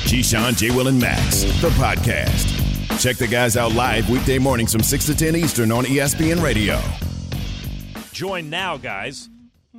Keyshawn, J. Will, and Max, the podcast. Check the guys out live weekday mornings from 6 to 10 Eastern on ESPN Radio. Joined now, guys,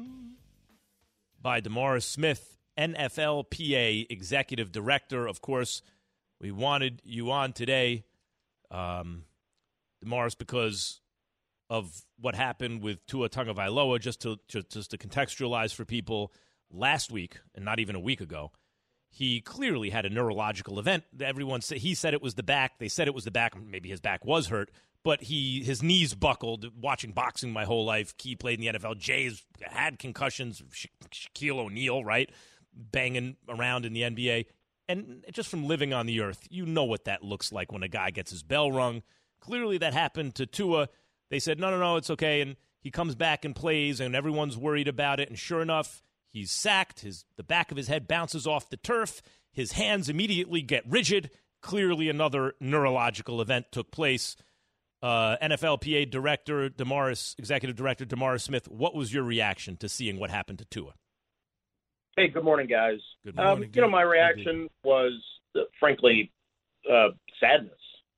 by DeMaurice Smith, NFLPA Executive Director. Of course, we wanted you on today, DeMaurice, because of what happened with Tua Tagovailoa. Just to contextualize for people, last week, and not even a week ago, he clearly had a neurological event. Everyone said, he said it was the back. They said it was the back. Maybe his back was hurt, but his knees buckled. Watching boxing my whole life, Key played in the NFL. Jay's had concussions. Shaquille O'Neal, right, banging around in the NBA. And just from living on the earth, you know what that looks like when a guy gets his bell rung. Clearly that happened to Tua. They said, no, it's okay. And he comes back and plays, and everyone's worried about it. And sure enough, he's sacked. The back of his head bounces off the turf. His hands immediately get rigid. Clearly another neurological event took place. NFLPA Executive Director DeMaurice Smith, what was your reaction to seeing what happened to Tua? Hey, good morning, guys. Good morning. My reaction was, frankly, sadness.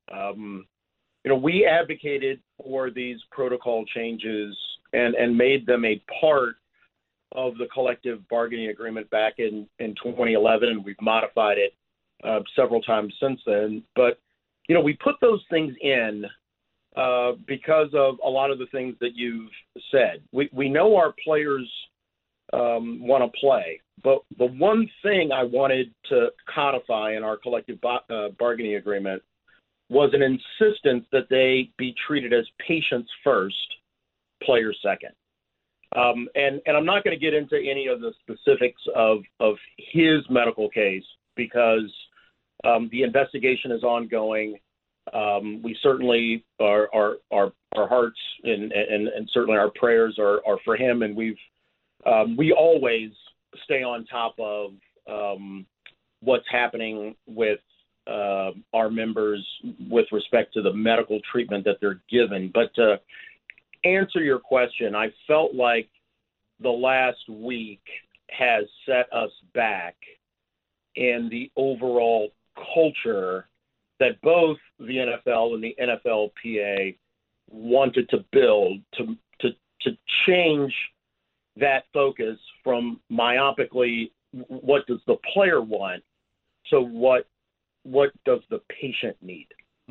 We advocated for these protocol changes and made them a part of the collective bargaining agreement back in 2011, and we've modified it several times since then. But, we put those things in because of a lot of the things that you've said. We know our players want to play, but the one thing I wanted to codify in our collective bargaining agreement was an insistence that they be treated as patients first, players second. And I'm not going to get into any of the specifics of his medical case because the investigation is ongoing. We certainly our hearts and certainly our prayers are for him, and we always stay on top of what's happening with our members with respect to the medical treatment that they're given. But to answer your question, I felt like the last week has set us back in the overall culture that both the NFL and the NFLPA wanted to build to change that focus from myopically what does the player want to what does the patient need.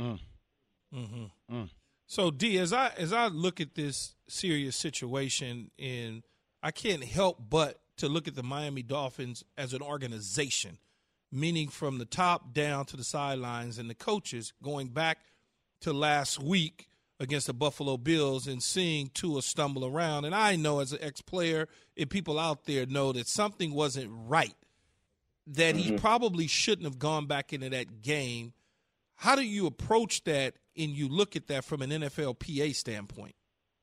So, D, as I look at this serious situation, and I can't help but to look at the Miami Dolphins as an organization, meaning from the top down to the sidelines and the coaches, going back to last week against the Buffalo Bills and seeing Tua stumble around. And I know as an ex-player and people out there know that something wasn't right, that he probably shouldn't have gone back into that game. How do you approach that and you look at that from an NFLPA standpoint?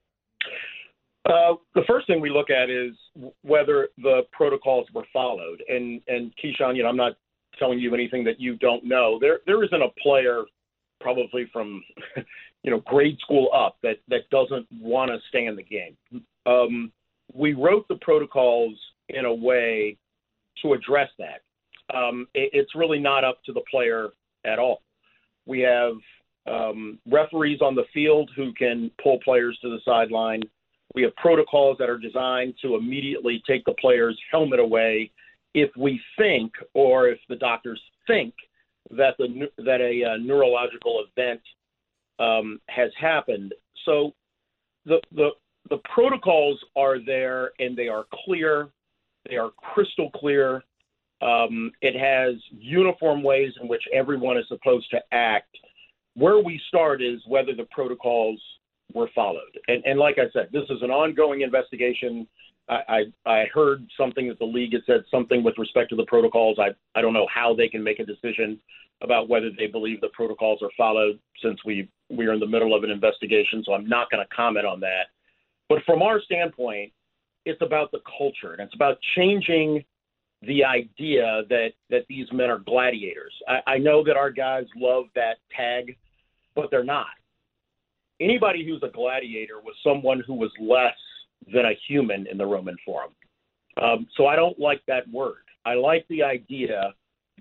The first thing we look at is whether the protocols were followed. And Keyshawn, I'm not telling you anything that you don't know. There isn't a player probably from grade school up that doesn't want to stay in the game. We wrote the protocols in a way to address that. It's really not up to the player at all. We have referees on the field who can pull players to the sideline. We have protocols that are designed to immediately take the player's helmet away if we think, or if the doctors think, that a neurological event has happened. So the protocols are there, and they are clear. They are crystal clear. It has uniform ways in which everyone is supposed to act. Where we start is whether the protocols were followed. And like I said, this is an ongoing investigation. I heard something that the league had said something with respect to the protocols. I don't know how they can make a decision about whether they believe the protocols are followed since we are in the middle of an investigation, so I'm not going to comment on that. But from our standpoint, it's about the culture, and it's about changing the idea that these men are gladiators. I know that our guys love that tag, but they're not. Anybody who's a gladiator was someone who was less than a human in the Roman Forum. So I don't like that word. I like the idea that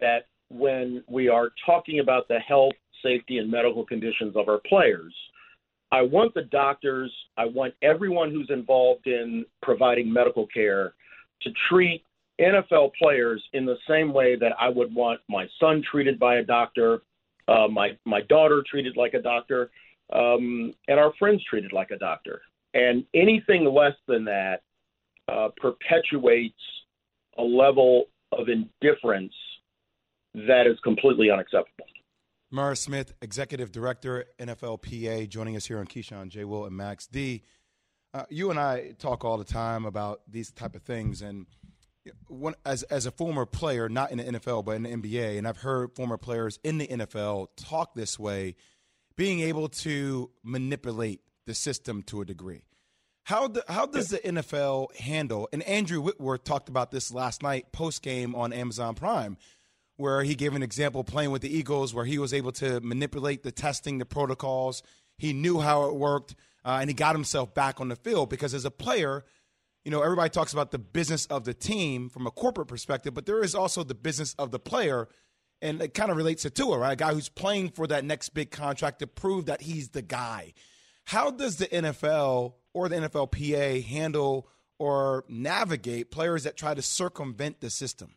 when we are talking about the health, safety, and medical conditions of our players, I want the doctors, I want everyone who's involved in providing medical care to treat NFL players in the same way that I would want my son treated by a doctor, my daughter treated like a doctor, and our friends treated like a doctor. And anything less than that perpetuates a level of indifference that is completely unacceptable. Murray Smith, Executive Director, NFLPA, joining us here on Keyshawn, J. Will, and Max D. You and I talk all the time about these type of things, and as a former player, not in the NFL but in the NBA, and I've heard former players in the NFL talk this way, being able to manipulate the system to a degree. How does the NFL handle, and Andrew Whitworth talked about this last night post-game on Amazon Prime, where he gave an example playing with the Eagles where he was able to manipulate the testing, the protocols. He knew how it worked, and he got himself back on the field because as a player, you know, everybody talks about the business of the team from a corporate perspective, but there is also the business of the player, and it kind of relates to Tua, right? A guy who's playing for that next big contract to prove that he's the guy. How does the NFL or the NFLPA handle or navigate players that try to circumvent the system?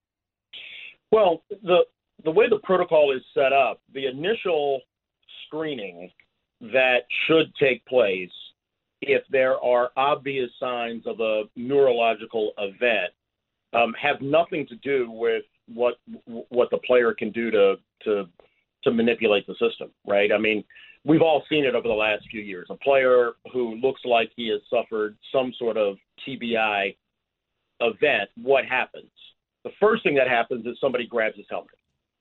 Well, the way the protocol is set up, the initial screening that should take place if there are obvious signs of a neurological event have nothing to do with what the player can do to manipulate the system, right? I mean, we've all seen it over the last few years. A player who looks like he has suffered some sort of TBI event, what happens? The first thing that happens is somebody grabs his helmet.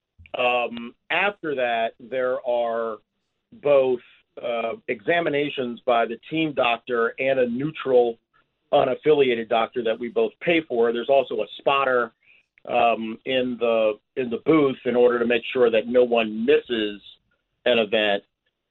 After that, there are both examinations by the team doctor and a neutral, unaffiliated doctor that we both pay for. There's also a spotter in the booth in order to make sure that no one misses an event.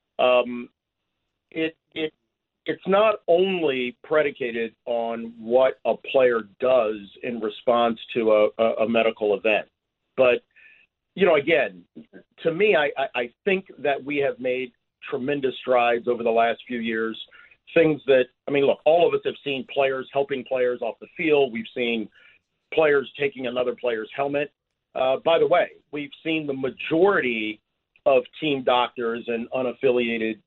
It's not only predicated on what a player does in response to a medical event, but, you know, again, to me, I think that we have made tremendous strides over the last few years. Things that, I mean, look, all of us have seen players helping players off the field. We've seen players taking another player's helmet. By the way, we've seen the majority of team doctors and unaffiliated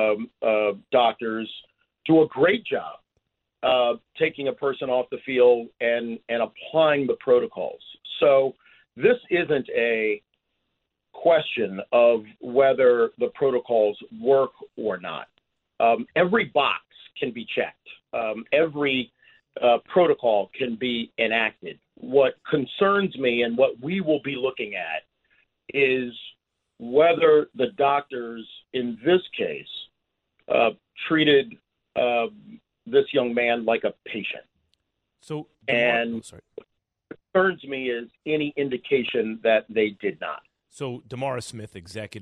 doctors do a great job taking a person off the field and applying the protocols. So this isn't a question of whether the protocols work or not. Every box can be checked. Every protocol can be enacted. What concerns me and what we will be looking at is whether the doctors in this case treated this young man like a patient. So, and what concerns me is any indication that they did not. So, DeMaurice Smith,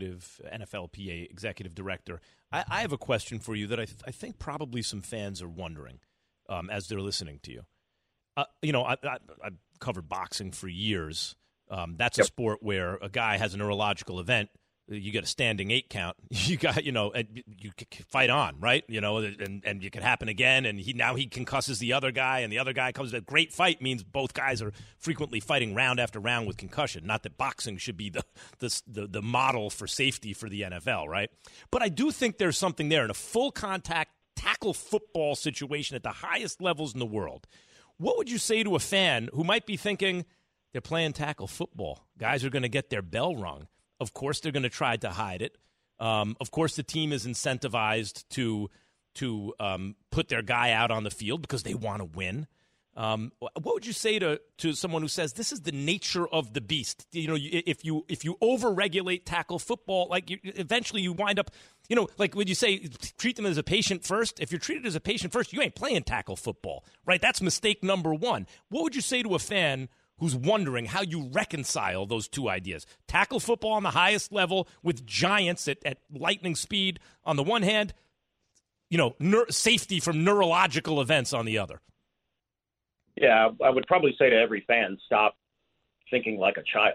NFLPA Executive Director, I have a question for you that I think probably some fans are wondering as they're listening to you. You know, I've covered boxing for years. That's a sport where a guy has a neurological event. You get a standing 8 count. You got, you know, and you fight on, right? You know, and it can happen again. And he concusses the other guy, and the other guy comes. A great fight means both guys are frequently fighting round after round with concussion. Not that boxing should be the model for safety for the NFL, right? But I do think there's something there in a full contact tackle football situation at the highest levels in the world. What would you say to a fan who might be thinking they're playing tackle football? Guys are going to get their bell rung. Of course, they're going to try to hide it. Of course, the team is incentivized to put their guy out on the field because they want to win. What would you say to someone who says this is the nature of the beast? You know, if you overregulate tackle football, like eventually you wind up, you know, like when you say treat them as a patient first. If you're treated as a patient first, you ain't playing tackle football, right? That's mistake number one. What would you say to a fan who's wondering how you reconcile those two ideas? Tackle football on the highest level with giants at lightning speed on the one hand, you know, safety from neurological events on the other. Yeah, I would probably say to every fan, stop thinking like a child.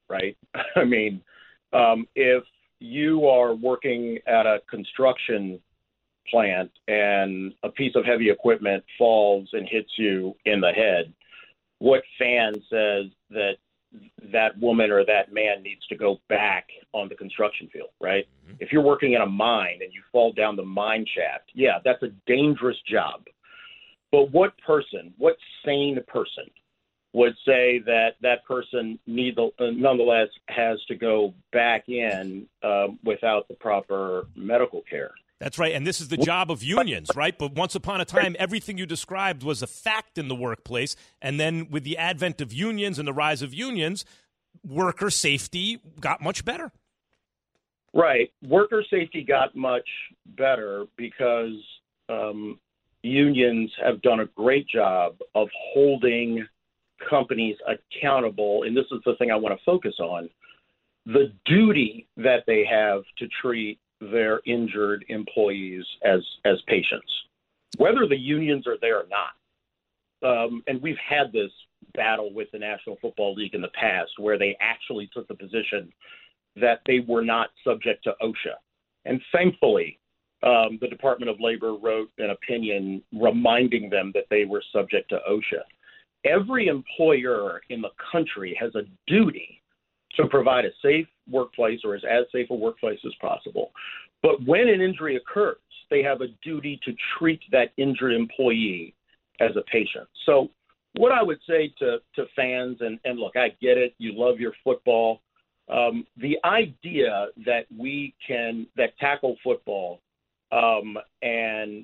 right? I mean, if you are working at a construction plant and a piece of heavy equipment falls and hits you in the head, what fan says that that woman or that man needs to go back on the construction field, right? Mm-hmm. If you're working in a mine and you fall down the mine shaft, yeah, that's a dangerous job. But what sane person would say that that person nonetheless has to go back in without the proper medical care? That's right, and this is the job of unions, right? But once upon a time, everything you described was a fact in the workplace, and then with the advent of unions and the rise of unions, worker safety got much better. Right. Worker safety got much better because unions have done a great job of holding companies accountable, and this is the thing I want to focus on, the duty that they have to treat their injured employees as patients, whether the unions are there or not. And we've had this battle with the National Football League in the past where they actually took the position that they were not subject to OSHA. And thankfully, the Department of Labor wrote an opinion reminding them that they were subject to OSHA. Every employer in the country has a duty to provide a safe workplace or as safe a workplace as possible. But when an injury occurs, they have a duty to treat that injured employee as a patient. So what I would say to fans, and look, I get it, you love your football. The idea that that tackle football and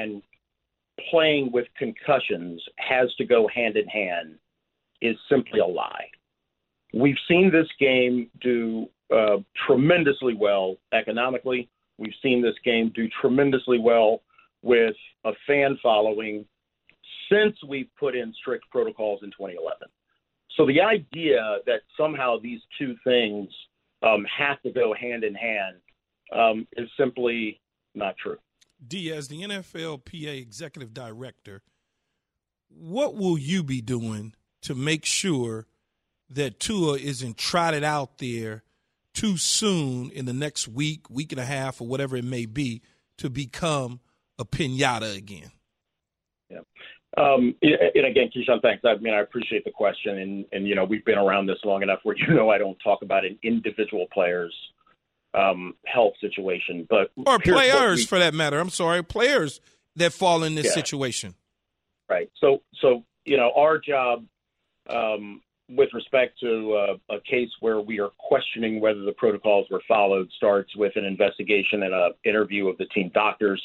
playing with concussions has to go hand in hand is simply a lie. We've seen this game do tremendously well economically. We've seen this game do tremendously well with a fan following since we put in strict protocols in 2011. So the idea that somehow these two things have to go hand in hand is simply not true. D, as the NFLPA executive director, what will you be doing to make sure that Tua isn't trotted out there too soon in the next week and a half, or whatever it may be, to become a pinata again? Yeah. And again, Keyshawn, thanks. I mean, I appreciate the question. And you know, we've been around this long enough where, you know, I don't talk about an individual player's health situation. Or players, for that matter. I'm sorry, players that fall in this situation. Right. So, you know, our job with respect to a case where we are questioning whether the protocols were followed starts with an investigation and an interview of the team doctors.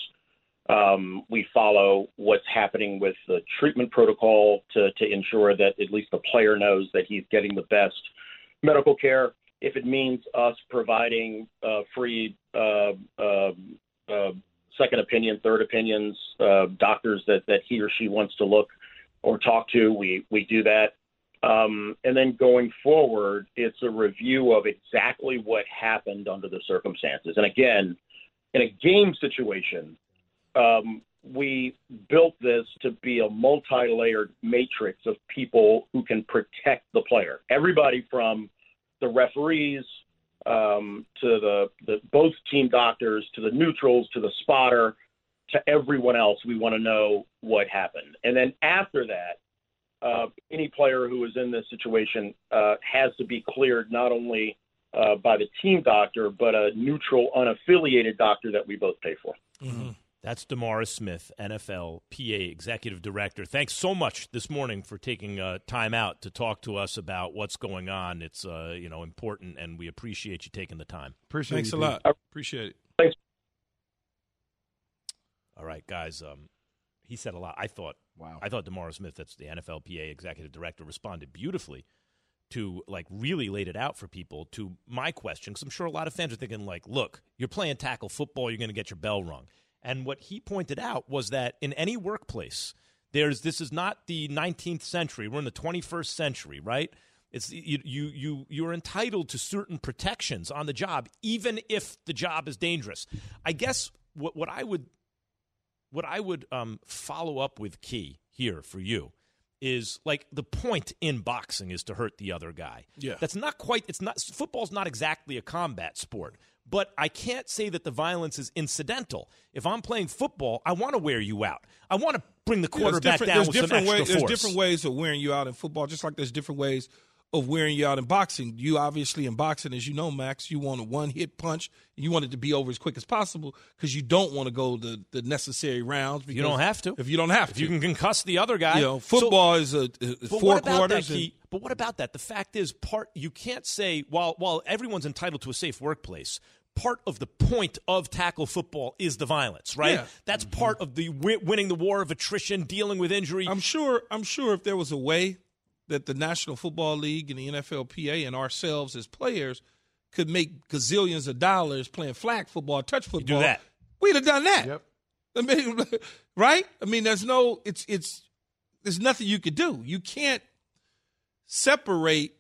We follow what's happening with the treatment protocol to ensure that at least the player knows that he's getting the best medical care. If it means us providing free second opinion, third opinions, doctors that he or she wants to look or talk to, we do that. And then going forward, it's a review of exactly what happened under the circumstances. And again, in a game situation, we built this to be a multi-layered matrix of people who can protect the player. Everybody from the referees to the both team doctors, to the neutrals, to the spotter, to everyone else. We want to know what happened. And then after that, any player who is in this situation has to be cleared not only by the team doctor, but a neutral, unaffiliated doctor that we both pay for. Mm-hmm. That's DeMaurice Smith, NFL PA Executive Director. Thanks so much this morning for taking time out to talk to us about what's going on. It's important, and we appreciate you taking the time. Thanks a lot. Appreciate it. Thanks. All right, guys. He said a lot. I thought DeMaurice Smith, that's the NFL PA Executive Director, responded beautifully to, really laid it out for people to my question, because I'm sure a lot of fans are thinking, look, you're playing tackle football, you're going to get your bell rung. And what he pointed out was that in any workplace, this is not the 19th century. We're in the 21st century, right? It's you're entitled to certain protections on the job, even if the job is dangerous. I guess what I would follow up with, Key, here for you is like the point in boxing is to hurt the other guy. Yeah. That's not quite, football's not exactly a combat sport, but I can't say that the violence is incidental. If I'm playing football, I want to wear you out. I want to bring the quarterback down with some extra force. There's different ways of wearing you out in football, just like there's different ways of wearing you out in boxing. You obviously in boxing, as you know, Max, you want a one-hit punch. You want it to be over as quick as possible because you don't want to go the necessary rounds. You don't have to. If you don't have to. If you can concuss the other guy. Football is 4 quarters. But what about that? The fact is, you can't say, while everyone's entitled to a safe workplace, part of the point of tackle football is the violence, right? Yeah. That's part of the winning the war of attrition, dealing with injury. I'm sure if there was a way that the National Football League and the NFLPA and ourselves as players could make gazillions of dollars playing flag football, touch football. You do that. We'd have done that. Yep. I mean, right? I mean, there's nothing you could do. You can't separate,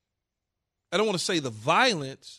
I don't want to say the violence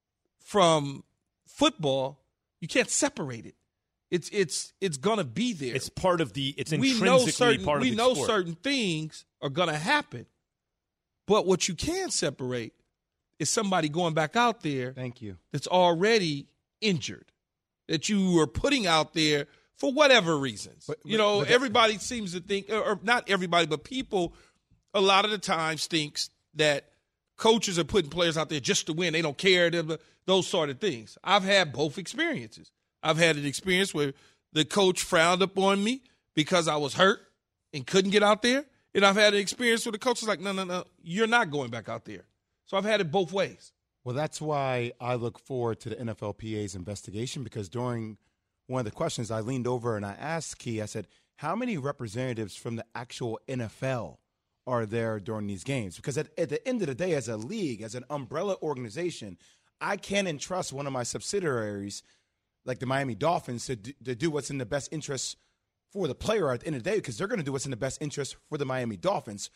from football. You can't separate it. It's going to be there. It's part of it's intrinsically part of the sport. We know certain things are going to happen. But what you can separate is somebody going back out there Thank you. that's already injured, that you are putting out there for whatever reasons. But everybody seems to think, or not everybody, but people a lot of the times thinks that coaches are putting players out there just to win. They don't care, those sort of things. I've had both experiences. I've had an experience where the coach frowned upon me because I was hurt and couldn't get out there. And I've had an experience where the coach was like, no, you're not going back out there. So I've had it both ways. Well, that's why I look forward to the NFLPA's investigation, because during one of the questions I leaned over and I asked Key, I said, how many representatives from the actual NFL are there during these games? Because at the end of the day, as a league, as an umbrella organization, I can't entrust one of my subsidiaries like the Miami Dolphins to do what's in the best interest for the player at the end of the day, because they're going to do what's in the best interest for the Miami Dolphins.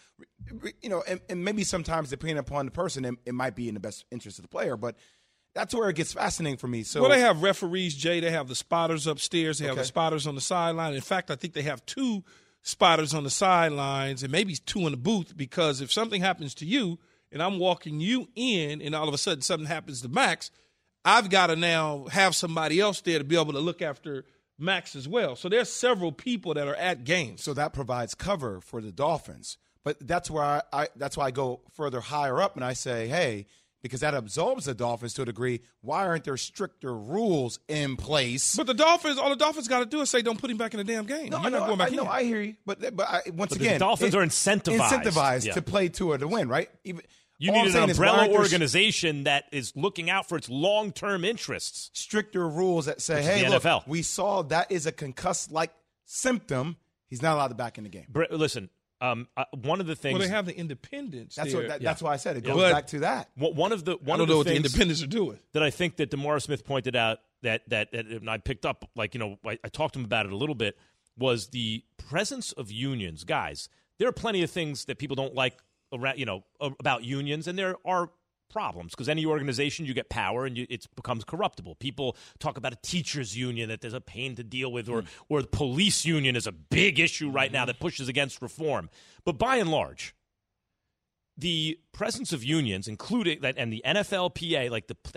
And maybe sometimes, depending upon the person, it might be in the best interest of the player. But that's where it gets fascinating for me. So, well, they have referees, Jay. They have the spotters upstairs. They have the spotters on the sideline. In fact, I think they have 2 spotters on the sidelines and maybe 2 in the booth, because if something happens to you and I'm walking you in and all of a sudden something happens to Max, I've got to now have somebody else there to be able to look after Max as well. So there's several people that are at games. So that provides cover for the Dolphins. But that's where that's why I go further higher up and I say, hey, because that absolves the Dolphins to a degree, why aren't there stricter rules in place? But all the Dolphins got to do is say, don't put him back in the damn game. You're not going back in. No, I hear you. But once again, the Dolphins are incentivized to play to or to win, right? You need an umbrella organization that is looking out for its long-term interests. Stricter rules that say, hey, look, NFL. We saw that is a concussed-like symptom. He's not allowed back in the game. Listen, one of the things. Well, they have the independence. That's why I said it goes back to that. I don't know what the independents are doing. That I think that DeMaurice Smith pointed out that I picked up, I talked to him about it a little bit, was the presence of unions. Guys, there are plenty of things that people don't like about unions, and there are problems because any organization, you get power and it becomes corruptible. People talk about a teachers union that there's a pain to deal with, or the police union is a big issue right now that pushes against reform. But by and large, the presence of unions, including that, and the NFLPA,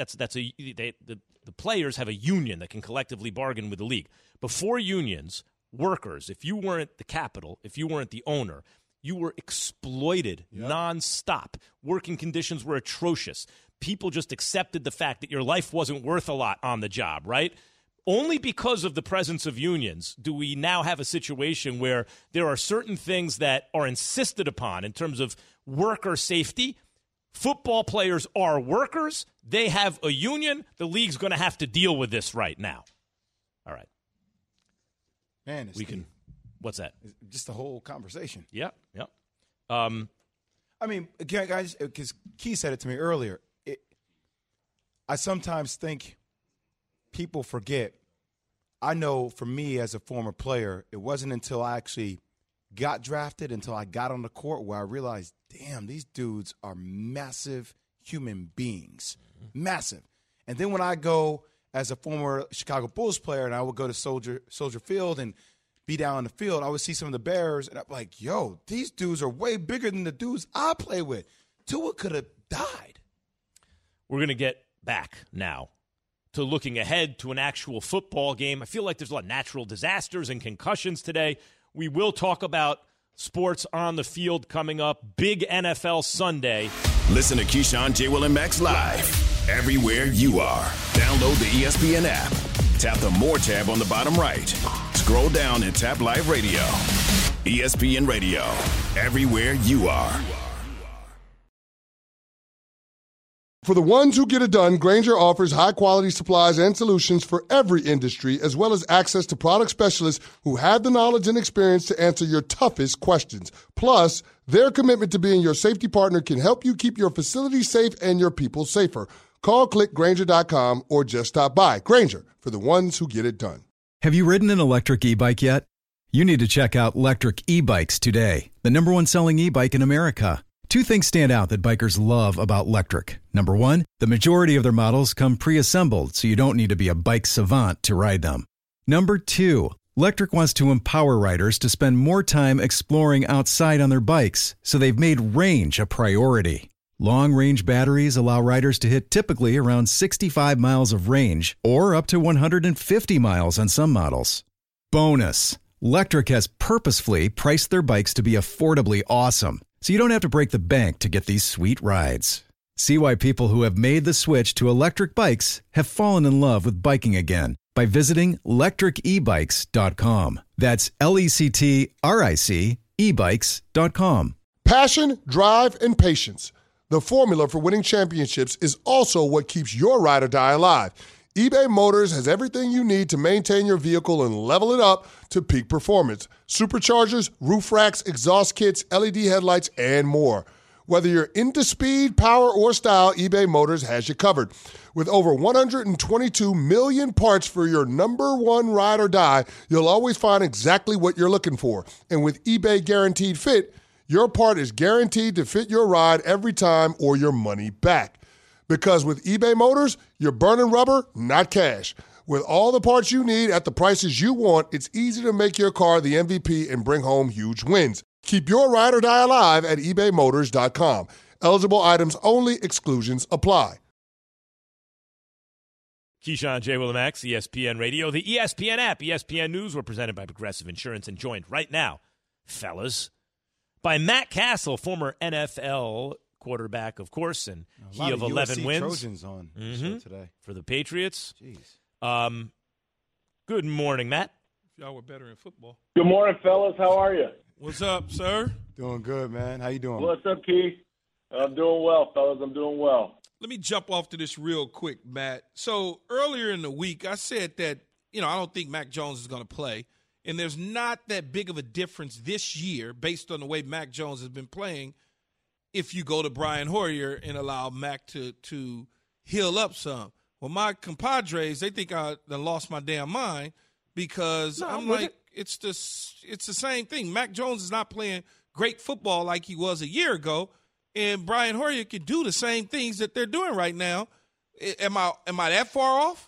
the players have a union that can collectively bargain with the league. Before unions, workers, if you weren't the capital, if you weren't the owner, you were exploited nonstop. Working conditions were atrocious. People just accepted the fact that your life wasn't worth a lot on the job, right? Only because of the presence of unions do we now have a situation where there are certain things that are insisted upon in terms of worker safety. Football players are workers. They have a union. The league's going to have to deal with this right now. All right. Man, what's that? Just the whole conversation. Yeah. I mean, again, guys, because Key said it to me earlier. I sometimes think people forget. I know for me as a former player, it wasn't until I actually got drafted, until I got on the court, where I realized, damn, these dudes are massive human beings. Massive. And then when I go as a former Chicago Bulls player and I would go to Soldier Field and be down on the field, I would see some of the Bears, and I'm like, yo, these dudes are way bigger than the dudes I play with. Tua could have died. We're going to get back now to looking ahead to an actual football game. I feel like there's a lot of natural disasters and concussions today. We will talk about sports on the field coming up. Big NFL Sunday. Listen to Keyshawn, J. Will, and Max live everywhere you are. Download the ESPN app. Tap the More tab on the bottom right. Scroll down and tap Live Radio. ESPN Radio. Everywhere you are. For the ones who get it done, Grainger offers high-quality supplies and solutions for every industry, as well as access to product specialists who have the knowledge and experience to answer your toughest questions. Plus, their commitment to being your safety partner can help you keep your facility safe and your people safer. Call, click Grainger.com, or just stop by. Grainger, for the ones who get it done. Have you ridden an electric e-bike yet? You need to check out Lectric E-Bikes today, the #1 selling e-bike in America. Two things stand out that bikers love about Lectric. Number one, the majority of their models come pre-assembled, so you don't need to be a bike savant to ride them. Number two, Lectric wants to empower riders to spend more time exploring outside on their bikes, so they've made range a priority. Long-range batteries allow riders to hit typically around 65 miles of range, or up to 150 miles on some models. Bonus, Lectric has purposefully priced their bikes to be affordably awesome, so you don't have to break the bank to get these sweet rides. See why people who have made the switch to electric bikes have fallen in love with biking again by visiting lectricebikes.com. That's LECTRIC ebikes.com. Passion, drive, and patience. The formula for winning championships is also what keeps your ride or die alive. eBay Motors has everything you need to maintain your vehicle and level it up to peak performance. Superchargers, roof racks, exhaust kits, LED headlights, and more. Whether you're into speed, power, or style, eBay Motors has you covered. With over 122 million parts for your number one ride or die, you'll always find exactly what you're looking for. And with eBay Guaranteed Fit, your part is guaranteed to fit your ride every time or your money back. Because with eBay Motors, you're burning rubber, not cash. With all the parts you need at the prices you want, it's easy to make your car the MVP and bring home huge wins. Keep your ride or die alive at ebaymotors.com. Eligible items only. Exclusions apply. Keyshawn, J. Will, and Max, ESPN Radio, the ESPN app, ESPN News. We're presented by Progressive Insurance and joined right now, fellas, by Matt Castle, former NFL quarterback, of course, and he of 11 USC wins. Trojans on the show today For the Patriots. Jeez. Good morning, Matt. Y'all were better in football. Good morning, fellas. How are you? What's up, sir? Doing good, man. How you doing? What's up, Keith? I'm doing well, fellas. I'm doing well. Let me jump off to this real quick, Matt. So earlier in the week, I said that, I don't think Mac Jones is going to play. And there's not that big of a difference this year based on the way Mac Jones has been playing if you go to Brian Hoyer and allow Mac to heal up some. Well, my compadres, they think I done lost my damn mind because I'm like, it's the same thing. Mac Jones is not playing great football like he was a year ago, and Brian Hoyer can do the same things that they're doing right now. Am I that far off?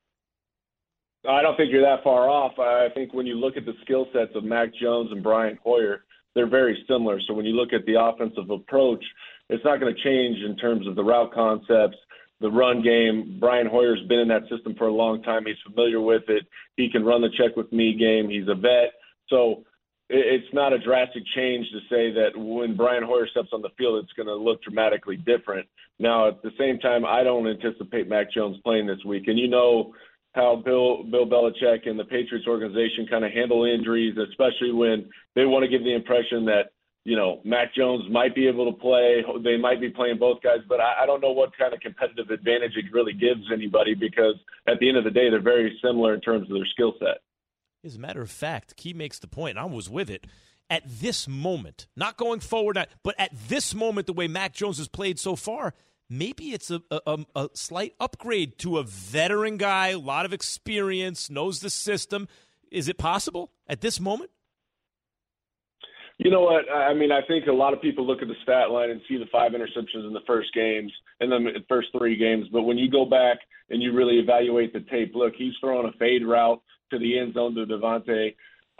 I don't think you're that far off. I think when you look at the skill sets of Mac Jones and Brian Hoyer, they're very similar. So when you look at the offensive approach, it's not going to change in terms of the route concepts, the run game. Brian Hoyer's been in that system for a long time. He's familiar with it. He can run the check with me game. He's a vet. So it's not a drastic change to say that when Brian Hoyer steps on the field, it's going to look dramatically different. Now, at the same time, I don't anticipate Mac Jones playing this week. And you know how Bill Belichick and the Patriots organization kind of handle injuries, especially when they want to give the impression that, Mac Jones might be able to play. They might be playing both guys, but I don't know what kind of competitive advantage it really gives anybody because at the end of the day, they're very similar in terms of their skill set. As a matter of fact, Key makes the point, and I was with it. At this moment, not going forward, but at this moment, the way Mac Jones has played so far, maybe it's a slight upgrade to a veteran guy, a lot of experience, knows the system. Is it possible at this moment? You know what? I mean, I think a lot of people look at the stat line and see the 5 interceptions in the first games and then the first 3 games. But when you go back and you really evaluate the tape, look, he's throwing a fade route to the end zone to Devontae.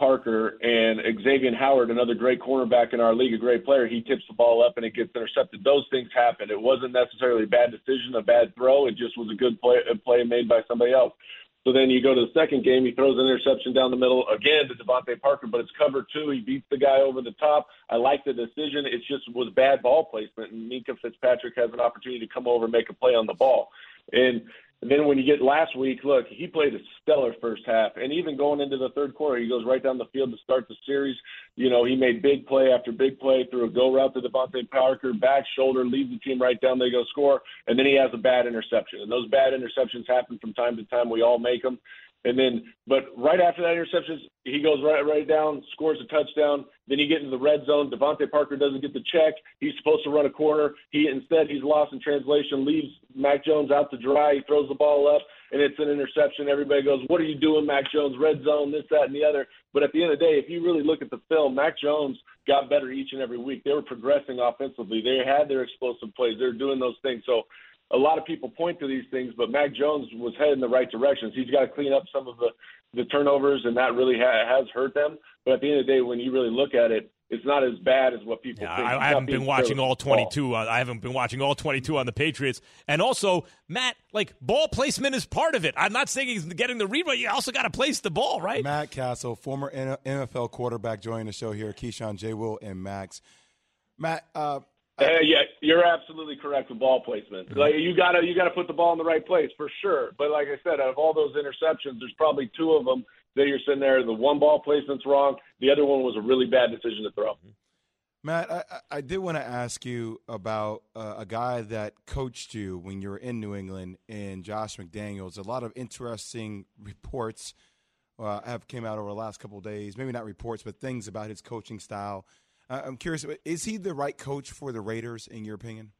Parker, and Xavier Howard, another great cornerback in our league, a great player, he tips the ball up and it gets intercepted. Those things happen. It wasn't necessarily a bad decision, a bad throw. It just was a good play made by somebody else. So then you go to the second game, he throws an interception down the middle, again to Devontae Parker, but it's cover 2. He beats the guy over the top. I like the decision. It just was bad ball placement, and Minkah Fitzpatrick has an opportunity to come over and make a play on the ball. And then when you get last week, look, he played a stellar first half. And even going into the third quarter, he goes right down the field to start the series. You know, he made big play after big play, threw a go route to Devontae Parker, back shoulder, leads the team right down. They go score. And then he has a bad interception. And those bad interceptions happen from time to time. We all make them. And then, but right after that interception, he goes right down, scores a touchdown. Then you get into the red zone. Devontae Parker doesn't get the check. He's supposed to run a corner. He's lost in translation, leaves Mac Jones out to dry. He throws the ball up, and it's an interception. Everybody goes, what are you doing, Mac Jones? Red zone, this, that, and the other. But at the end of the day, if you really look at the film, Mac Jones got better each and every week. They were progressing offensively. They had their explosive plays. They were doing those things. So a lot of people point to these things, but Mac Jones was heading in the right directions. He's got to clean up some of the turnovers, and that really has hurt them. But at the end of the day, when you really look at it, it's not as bad as what people think. I haven't been watching all 22. I haven't been watching all 22 on the Patriots. And also, Matt, like, ball placement is part of it. I'm not saying he's getting the read, but you also got to place the ball, right? Matt Castle, former NFL quarterback, joining the show here. Keyshawn, J. Will, and Max. Matt, yeah, you're absolutely correct with ball placement. Mm-hmm. Like you gotta put the ball in the right place for sure. But like I said, out of all those interceptions, there's probably 2 of them that you're sitting there. The one ball placement's wrong. The other one was a really bad decision to throw. Matt, I did want to ask you about a guy that coached you when you were in New England, and Josh McDaniels. A lot of interesting reports have came out over the last couple of days. Maybe not reports, but things about his coaching style. I'm curious, is he the right coach for the Raiders, in your opinion?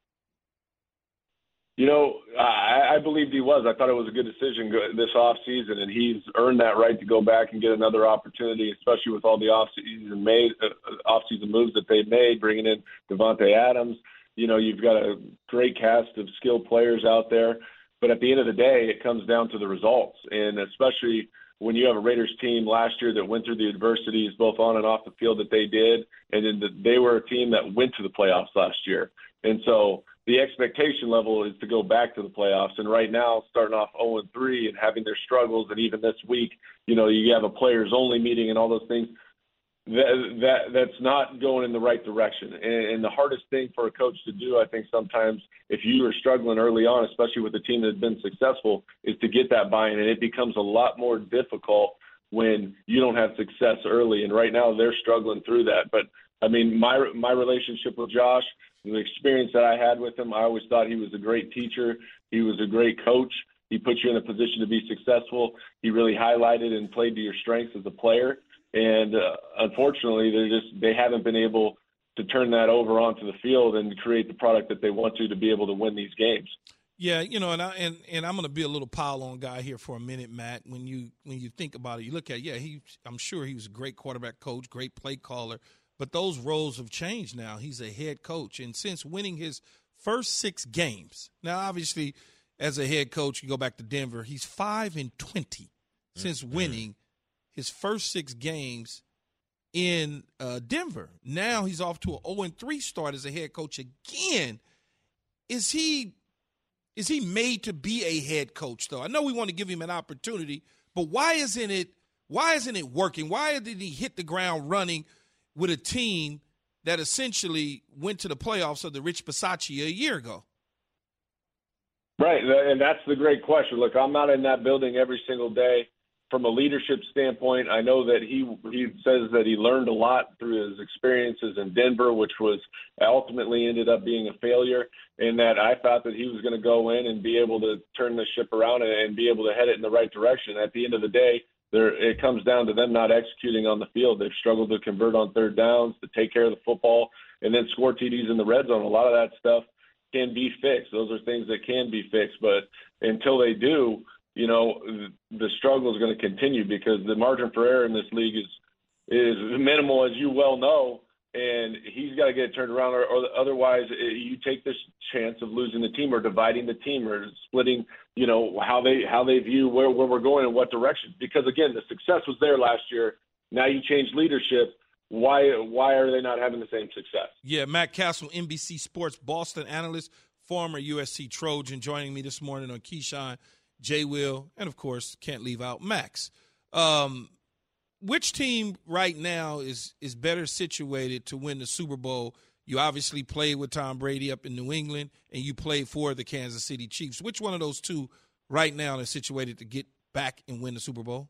You know, I believed he was. I thought it was a good decision this offseason, and he's earned that right to go back and get another opportunity, especially with all the offseason moves that they made, bringing in Devontae Adams. You know, you've got a great cast of skilled players out there. But at the end of the day, it comes down to the results, and especially – when you have a Raiders team last year that went through the adversities both on and off the field that they did, and then they were a team that went to the playoffs last year. And so the expectation level is to go back to the playoffs. And right now, starting off 0-3 and having their struggles, and even this week, you know, you have a players-only meeting and all those things, that's not going in the right direction. And the hardest thing for a coach to do, I think sometimes, if you are struggling early on, especially with a team that's been successful, is to get that buy-in. And it becomes a lot more difficult when you don't have success early. And right now they're struggling through that. But, I mean, my relationship with Josh, the experience that I had with him, I always thought he was a great teacher. He was a great coach. He put you in a position to be successful. He really highlighted and played to your strengths as a player. And unfortunately, they haven't been able to turn that over onto the field and create the product that they want to be able to win these games. Yeah, you know, and I'm going to be a little pile-on guy here for a minute, Matt. When you think about it, you look at I'm sure he was a great quarterback coach, great play caller, but those roles have changed now. He's a head coach, and since winning his first 6 games, now obviously as a head coach, you go back to Denver, he's 5-20 since winning his first 6 games in Denver. Now he's off to an 0-3 start as a head coach again. Is he made to be a head coach, though? I know we want to give him an opportunity, but why isn't it working? Why did he hit the ground running with a team that essentially went to the playoffs of the Rich Bisaccia a year ago? Right, and that's the great question. Look, I'm not in that building every single day. From a leadership standpoint, I know that he says that he learned a lot through his experiences in Denver, which was ultimately ended up being a failure, and that I thought that he was going to go in and be able to turn the ship around and be able to head it in the right direction. At the end of the day, it comes down to them not executing on the field. They've struggled to convert on third downs, to take care of the football, and then score TDs in the red zone. A lot of that stuff can be fixed. Those are things that can be fixed, but until they do, you know, the struggle is going to continue because the margin for error in this league is minimal, as you well know, and he's got to get it turned around, or otherwise you take this chance of losing the team or dividing the team or splitting, you know, how they view where we're going and what direction. Because, again, the success was there last year. Now you change leadership. Why are they not having the same success? Yeah, Matt Castle, NBC Sports Boston analyst, former USC Trojan, joining me this morning on Keyshawn, J. Will, and, of course, can't leave out Max. Which team right now is better situated to win the Super Bowl? You obviously played with Tom Brady up in New England, and you played for the Kansas City Chiefs. Which one of those two right now is situated to get back and win the Super Bowl?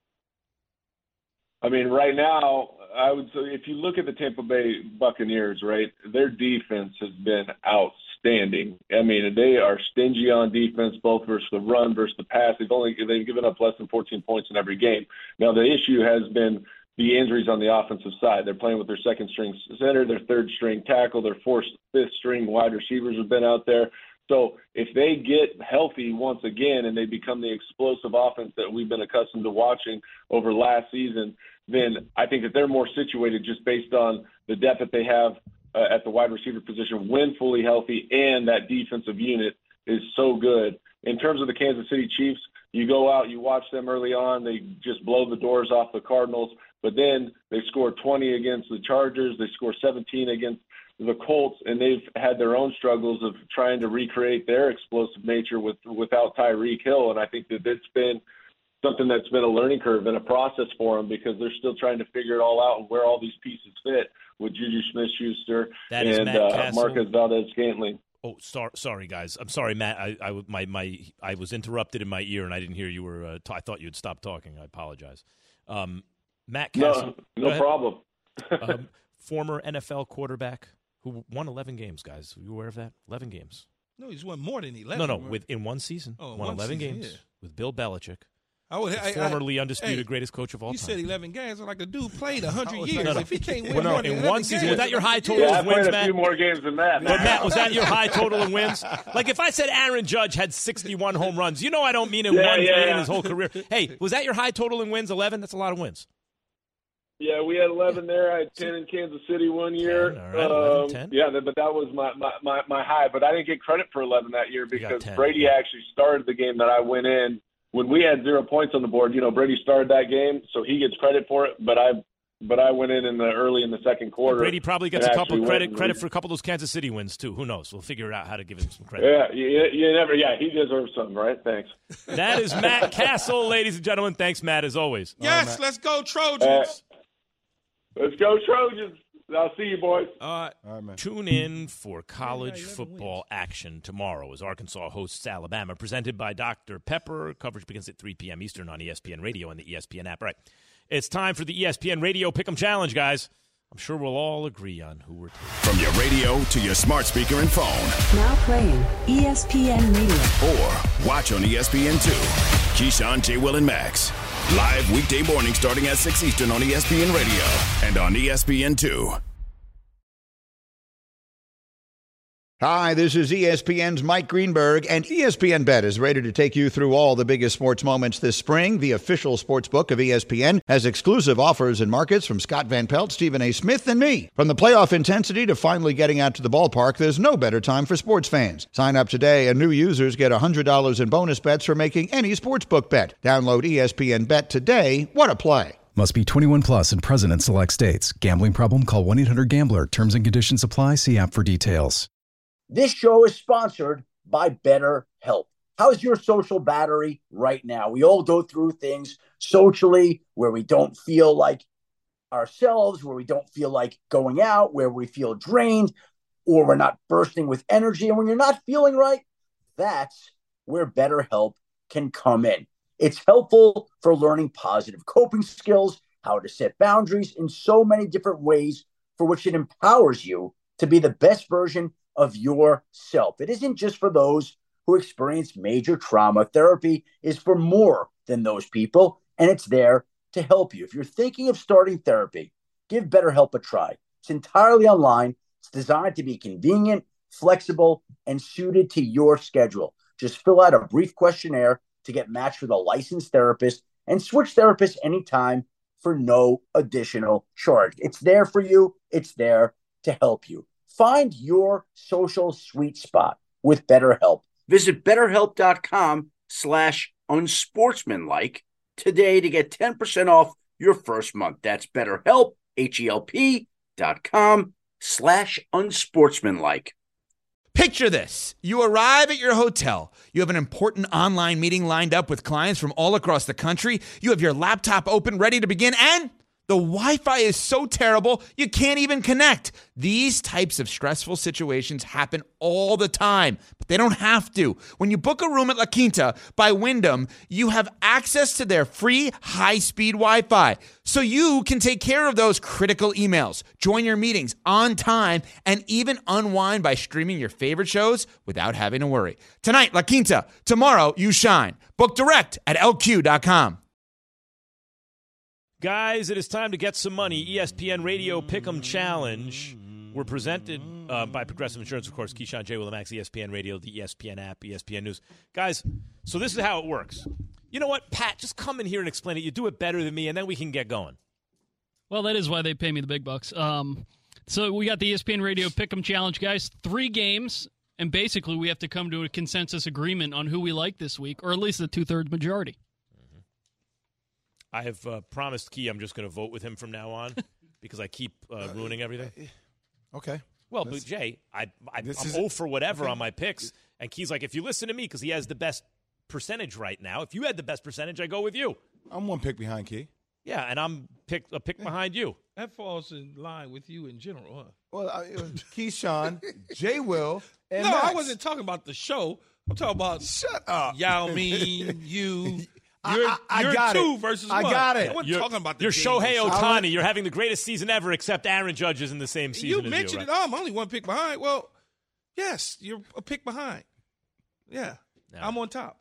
I mean, right now, I would say if you look at the Tampa Bay Buccaneers, right, their defense has been outstanding. I mean, they are stingy on defense, both versus the run versus the pass. They've given up less than 14 points in every game. Now, the issue has been the injuries on the offensive side. They're playing with their second-string center, their third-string tackle, their fifth-string wide receivers have been out there. So if they get healthy once again and they become the explosive offense that we've been accustomed to watching over last season, then I think that they're more situated just based on the depth that they have at the wide receiver position when fully healthy, and that defensive unit is so good. In terms of the Kansas City Chiefs, you go out, you watch them early on, they just blow the doors off the Cardinals, but then they score 20 against the Chargers, they score 17 against the Colts, and they've had their own struggles of trying to recreate their explosive nature without Tyreek Hill. And I think that it's been something that's been a learning curve and a process for them because they're still trying to figure it all out and where all these pieces fit with Juju Smith-Schuster and Marquez Valdez-Scantling. Oh, sorry, guys. I'm sorry, Matt. I was interrupted in my ear and I didn't hear you were. I thought you had stopped talking. I apologize. Matt Castle. No problem. Former NFL quarterback who won 11 games, guys. Are you aware of that? 11 games. No, he's won more than 11. No, in one season. Won 11 games with Bill Belichick. Formerly undisputed greatest coach of all time. You said 11 games. I'm like, the dude played 100 years. No. If he can't win more in than one season, was that your high total of wins, Matt? Matt? A few more games than that. But Matt, was that your high total in wins? Like if I said Aaron Judge had 61 home runs, you know I don't mean in in his whole career. Hey, was that your high total in wins? 11? That's a lot of wins. Yeah, we had 11 there. I had 10 in Kansas City one year. 10, all right, 11, 10. Yeah, but that was my high. But I didn't get credit for 11 that year because Brady actually started the game that I went in when we had 0 points on the board. You know, Brady started that game, so he gets credit for it. But I went in early in the second quarter. Brady probably gets a couple credit for a couple of those Kansas City wins too. Who knows? We'll figure out how to give him some credit. Yeah, you never. Yeah, he deserves something, right? Thanks. That is Matt Castle, ladies and gentlemen. Thanks, Matt, as always. Yes, let's go Trojans. Let's go Trojans. I'll see you, boys. All right, man. Tune in for college football action tomorrow as Arkansas hosts Alabama, presented by Dr. Pepper. Coverage begins at 3 p.m. Eastern on ESPN Radio and the ESPN app. All right. It's time for the ESPN Radio Pick'em Challenge, guys. I'm sure we'll all agree on who we're taking. From your radio to your smart speaker and phone. Now playing ESPN Radio. Or watch on ESPN2. Keyshawn, J. Will, and Max. Live weekday morning starting at 6 Eastern on ESPN Radio and on ESPN2. Hi, this is ESPN's Mike Greenberg, and ESPN Bet is ready to take you through all the biggest sports moments this spring. The official sports book of ESPN has exclusive offers and markets from Scott Van Pelt, Stephen A. Smith, and me. From the playoff intensity to finally getting out to the ballpark, there's no better time for sports fans. Sign up today, and new users get $100 in bonus bets for making any sportsbook bet. Download ESPN Bet today. What a play. Must be 21 plus and present in select states. Gambling problem? Call 1-800-GAMBLER. Terms and conditions apply. See app for details. This show is sponsored by BetterHelp. How's your social battery right now? We all go through things socially where we don't feel like ourselves, where we don't feel like going out, where we feel drained, or we're not bursting with energy. And when you're not feeling right, that's where BetterHelp can come in. It's helpful for learning positive coping skills, how to set boundaries in so many different ways for which it empowers you to be the best version of yourself. It isn't just for those who experience major trauma. Therapy is for more than those people, and it's there to help you. If you're thinking of starting therapy, give BetterHelp a try. It's entirely online. It's designed to be convenient, flexible, and suited to your schedule. Just fill out a brief questionnaire to get matched with a licensed therapist and switch therapists anytime for no additional charge. It's there for you. It's there to help you. Find your social sweet spot with BetterHelp. Visit BetterHelp.com/unsportsmanlike today to get 10% off your first month. That's BetterHelp, HELP.com/unsportsmanlike. Picture this. You arrive at your hotel. You have an important online meeting lined up with clients from all across the country. You have your laptop open, ready to begin, and the Wi-Fi is so terrible, you can't even connect. These types of stressful situations happen all the time, but they don't have to. When you book a room at La Quinta by Wyndham, you have access to their free high-speed Wi-Fi, so you can take care of those critical emails, join your meetings on time, and even unwind by streaming your favorite shows without having to worry. Tonight, La Quinta. Tomorrow, you shine. Book direct at LQ.com. Guys, it is time to get some money. ESPN Radio Pick'em Challenge. We're presented by Progressive Insurance, of course. Keyshawn, J. Will, and Max, ESPN Radio, the ESPN app, ESPN News. Guys, so this is how it works. You know what, Pat? Just come in here and explain it. You do it better than me, and then we can get going. Well, that is why they pay me the big bucks. So we got the ESPN Radio Pick'em Challenge, guys. 3 games, and basically we have to come to a consensus agreement on who we like this week, or at least a 2/3 majority. I have promised Key I'm just going to vote with him from now on because I keep ruining everything. Okay. Well, but Jay, I'm 0 for whatever on my picks, and Key's like, if you listen to me, because he has the best percentage right now, if you had the best percentage, I go with you. I'm 1 pick behind Key. Yeah, and I'm a pick behind you. That falls in line with you in general, huh? Well, it was Keyshawn, J. Will, and No, Max. I wasn't talking about the show. I'm talking about Shut up. Yao Ming, you. I You're got 2 it. versus I 1. got it. I wasn't talking about the You're game. Shohei Ohtani. You're having the greatest season ever, except Aaron Judge is in the same season as you. You mentioned it. Right? Oh, I'm only 1 pick behind. Well, yes, you're a pick behind. Yeah, No. I'm on top.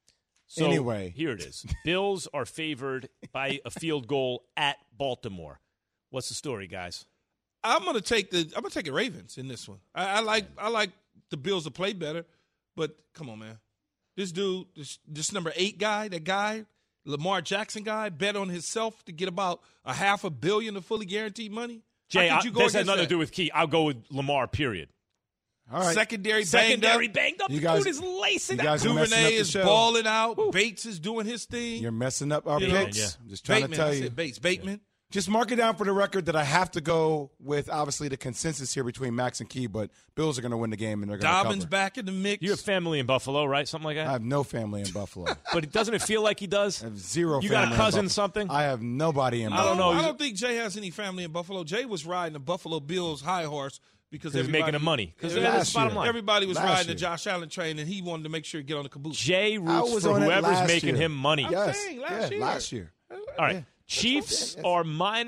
So Anyway. here it is. Bills are favored by a field goal at Baltimore. What's the story, guys? I'm gonna take the Ravens in this one. I like the Bills to play better, but come on, man. This dude, this number 8 guy, that guy, Lamar Jackson guy, bet on himself to get about $500 million of fully guaranteed money. Jay, this has nothing to that? do with Key. I'll go with Lamar, period. All right. Secondary banged up. You The guys- dude is lacing you that. guys are messing up Duvernay the is show. balling out. Bates is doing his thing. You're messing up our You know? picks. Yeah. I'm just trying Bateman, to tell I you. said Bates. Bateman. Just mark it down for the record that I have to go with, obviously, the consensus here between Max and Key, but Bills are going to win the game, and they're going to Dobbins cover. back in the mix. You have family in Buffalo, right? Something like I that? have no family in Buffalo. But doesn't it feel like he does? I have zero You family got a in cousin, Buffalo. something? I have nobody in I Buffalo. don't know. I don't think Jay has any family in Buffalo. Jay was riding the Buffalo Bills high horse because He's making him money. Because Yeah, that's last the bottom year. line. Everybody was Last riding year. the Josh Allen train, and he wanted to make sure to get on the caboose. Jay I roots was for on it whoever's last making year. him money. I'm Yes. saying Yeah, last year. All right. Chiefs are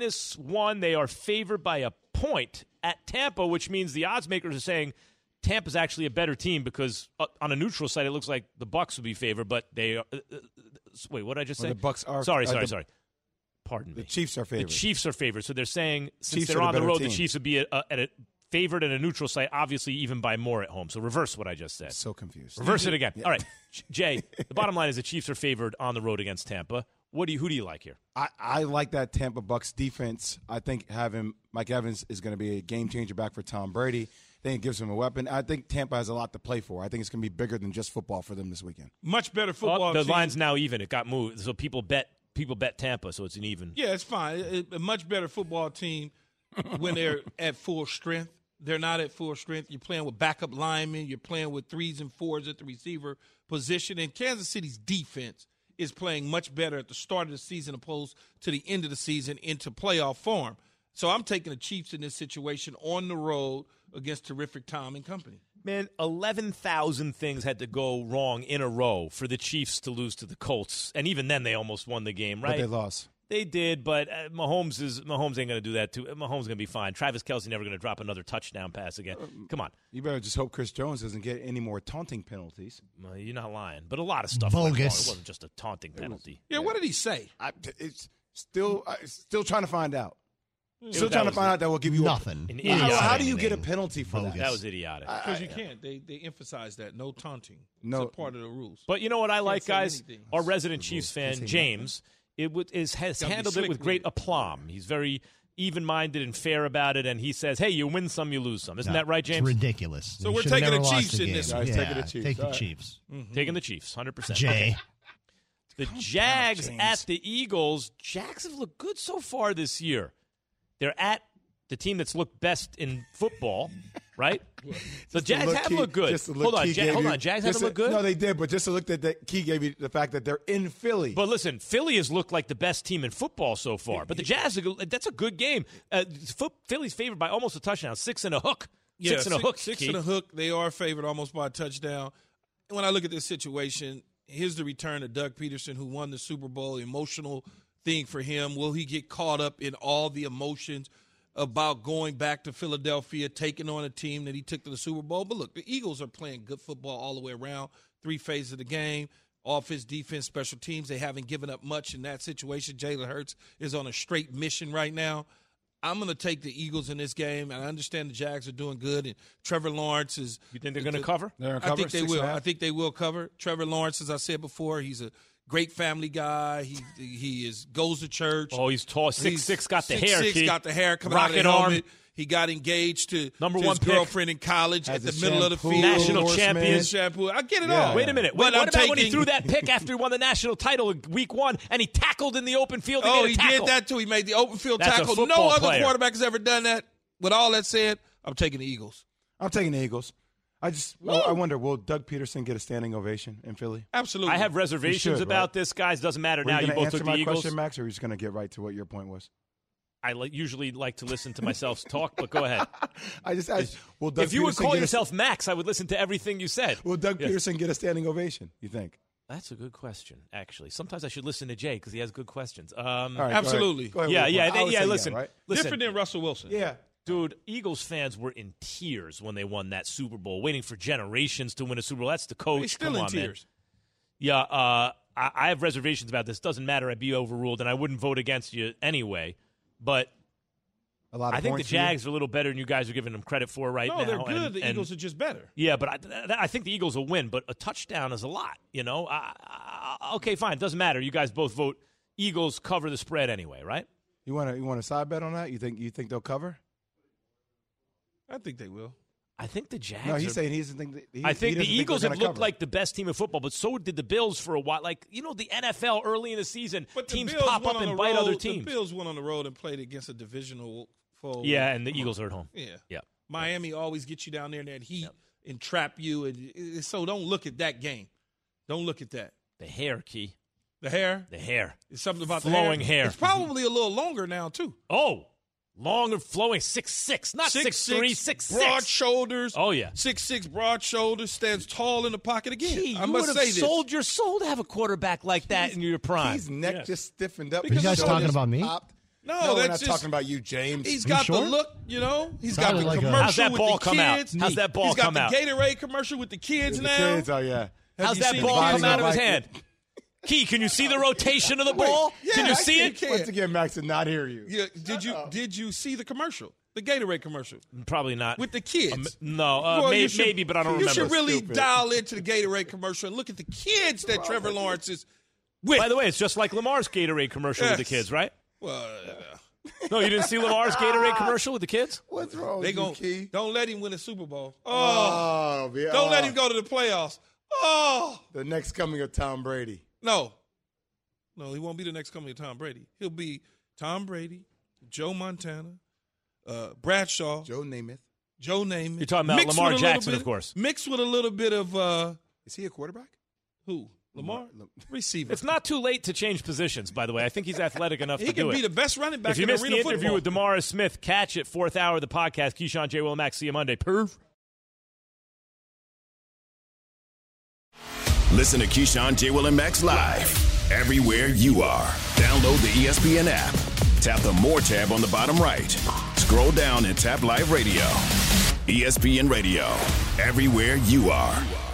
-1. They are favored by a point at Tampa, which means the odds makers are saying Tampa's actually a better team because on a neutral site it looks like the Bucs would be favored, but they are. Wait, what did I just say? Well, the Bucs are. Sorry. the- Pardon me. The Chiefs are The favored. Chiefs are favored, so they're saying since Chiefs they're are the on the better road, team. the Chiefs would be at a favored at a neutral site, obviously even by more at home. So reverse what I just said. So confused. Reverse it again. All right, Jay. The bottom line is the Chiefs are favored on the road against Tampa. Who do you like here? I like that Tampa Bucs defense. I think having Mike Evans is going to be a game changer back for Tom Brady. I think it gives him a weapon. I think Tampa has a lot to play for. I think it's going to be bigger than just football for them this weekend. Much better football. The team. line's now even. It got moved, so people bet Tampa, so it's an even. Yeah, it's fine. A much better football team when they're at full strength. They're not at full strength. You're playing with backup linemen. You're playing with 3s and 4s at the receiver position. And Kansas City's defense is playing much better at the start of the season opposed to the end of the season into playoff form. So I'm taking the Chiefs in this situation on the road against terrific Tom and company. Man, 11,000 things had to go wrong in a row for the Chiefs to lose to the Colts. And even then, they almost won the game, right? But they lost. They did, but Mahomes ain't going to do that too. Mahomes going to be fine. Travis Kelce never going to drop another touchdown pass again. Come on. You better just hope Chris Jones doesn't get any more taunting penalties. Well, you're not lying. But a lot of stuff went wrong. It Bogus. wasn't just a taunting penalty. Yeah, what did he say? It's still trying to find out. Still that trying to was find out that will give you Nothing. An How do idiotic. you get a penalty for Bogus. that? That was idiotic. Because you can't. They emphasize that. No taunting. No. It's a part of the rules. But you know what I like, say guys? anything. Our resident Chiefs fan, James, has Gotta be handled it slick with with great it. aplomb. He's very even-minded and fair about it, and he says, hey, you win some, you lose some. Isn't No, that right, James? It's ridiculous. So They we're should've taking never the lost Chiefs in game. this one. Guys, Yeah, taking the Chiefs. Take the All right. Chiefs. Taking the Chiefs, 100%. Jay. Okay. The Jags at the Eagles. Jags have looked good so far this year. They're at the team that's looked best in football, right? The Jags have looked good. Hold on, Jags haven't looked good? No, they did, but just to look at the key gave you the fact that they're in Philly. But listen, Philly has looked like the best team in football so far. But the Jazz, that's a good game. Philly's favored by almost a touchdown, 6 and a hook. Yeah, 6 and a hook. 6 and a hook. They are favored almost by a touchdown. And when I look at this situation, here's the return of Doug Peterson, who won the Super Bowl. Emotional thing for him. Will he get caught up in all the emotions about going back to Philadelphia, taking on a team that he took to the Super Bowl? But look, the Eagles are playing good football all the way around. 3 phases of the game. Offense, defense, special teams. They haven't given up much in that situation. Jalen Hurts is on a straight mission right now. I'm going to take the Eagles in this game, and I understand the Jags are doing good, and Trevor Lawrence is – You think they're going to cover? I think they will. I think they will cover. Trevor Lawrence, as I said before, he's a great family guy. He goes to church. Oh, he's tall. 6'6", got the hair. 6'6", got the hair coming out of the helmet. He got engaged to his girlfriend in college at the middle of the field. National champion. Shampoo. I get it all. Wait a minute. What about when he threw that pick after he won the national title in week 1 and he tackled in the open field? He did that too. He made the open field tackle. No other quarterback has ever done that. With all that said, I'm taking the Eagles. I'm taking the Eagles. I wonder, will Doug Peterson get a standing ovation in Philly? Absolutely. I have reservations about this, guys. Doesn't matter now. You both took the Eagles. Answer my question, Max, or are you just going to get right to what your point was? I usually like to listen to myself talk, but go ahead. If you would call yourself Max, I would listen to everything you said. Will Doug Peterson get a standing ovation, you think? That's a good question, actually. Sometimes I should listen to Jay because he has good questions. All right, absolutely. Go ahead. Listen. Different than Russell Wilson. Yeah. Dude, Eagles fans were in tears when they won that Super Bowl, waiting for generations to win a Super Bowl. That's the coach. They're still in tears. Man. Yeah, I have reservations about this. Doesn't matter. I'd be overruled, and I wouldn't vote against you anyway. But I think the Jags are a little better than you guys are giving them credit for right now. No, they're good. The Eagles are just better. Yeah, but I think the Eagles will win. But a touchdown is a lot, you know? Okay, fine. Doesn't matter. You guys both vote Eagles cover the spread anyway, right? You want a side bet on that? You think they'll cover? I think they will. I think the Jags. No, he's saying he doesn't think. I think the Eagles have looked like the best team in football, but so did the Bills for a while. Like, the NFL early in the season, teams pop up and bite other teams. The Bills went on the road and played against a divisional foe. Yeah, and the Eagles are at home. Yeah. Miami always gets you down there in that heat and trap you. And so don't look at that game. Don't look at that. The hair, Key. The hair? The hair. It's something about flowing the hair. It's probably a little longer now, too. Oh. Long and flowing, 6'6", not 6'3", 6'6". Broad shoulders. Oh, yeah. 6'6", broad shoulders, stands tall in the pocket again. Gee, I must say this. You would have sold your soul to have a quarterback like that in your prime. His neck just stiffened up. Are you guys talking about me? Popped. No, we're not talking about you, James. He's got the look, He's got the commercial How's that ball with the come kids. out? How's that ball come out? He's got the Gatorade commercial with the kids with now. The kids, oh, yeah. How's that ball come out of his hand? Key, can you see the rotation of the ball? Yeah, can you see it? Once again, Max did not hear you. Yeah, did you see the commercial? The Gatorade commercial? Probably not. With the kids? No, maybe, but I don't remember. You should really dial into the Gatorade commercial and look at the kids that Trevor Lawrence is with. By the way, it's just like Lamar's Gatorade commercial with the kids, right? Well, no, you didn't see Lamar's Gatorade commercial with the kids? What's wrong with you, Key? Don't let him win a Super Bowl. Don't let him go to the playoffs. The next coming of Tom Brady. No, he won't be the next coming of Tom Brady. He'll be Tom Brady, Joe Montana, Bradshaw. Joe Namath. You're talking about Lamar Jackson, of course. Mixed with a little bit of is he a quarterback? Who? Lamar? Receiver. It's not too late to change positions, by the way. I think he's athletic enough to do it. He can be the best running back in arena football. If you missed the interview with DeMaurice Smith, catch it, 4th hour of the podcast. Keyshawn, J. Will, Max. See you Monday. Perv. Listen to Keyshawn, J. Will, and Max live everywhere you are. Download the ESPN app. Tap the More tab on the bottom right. Scroll down and tap Live Radio. ESPN Radio. Everywhere you are.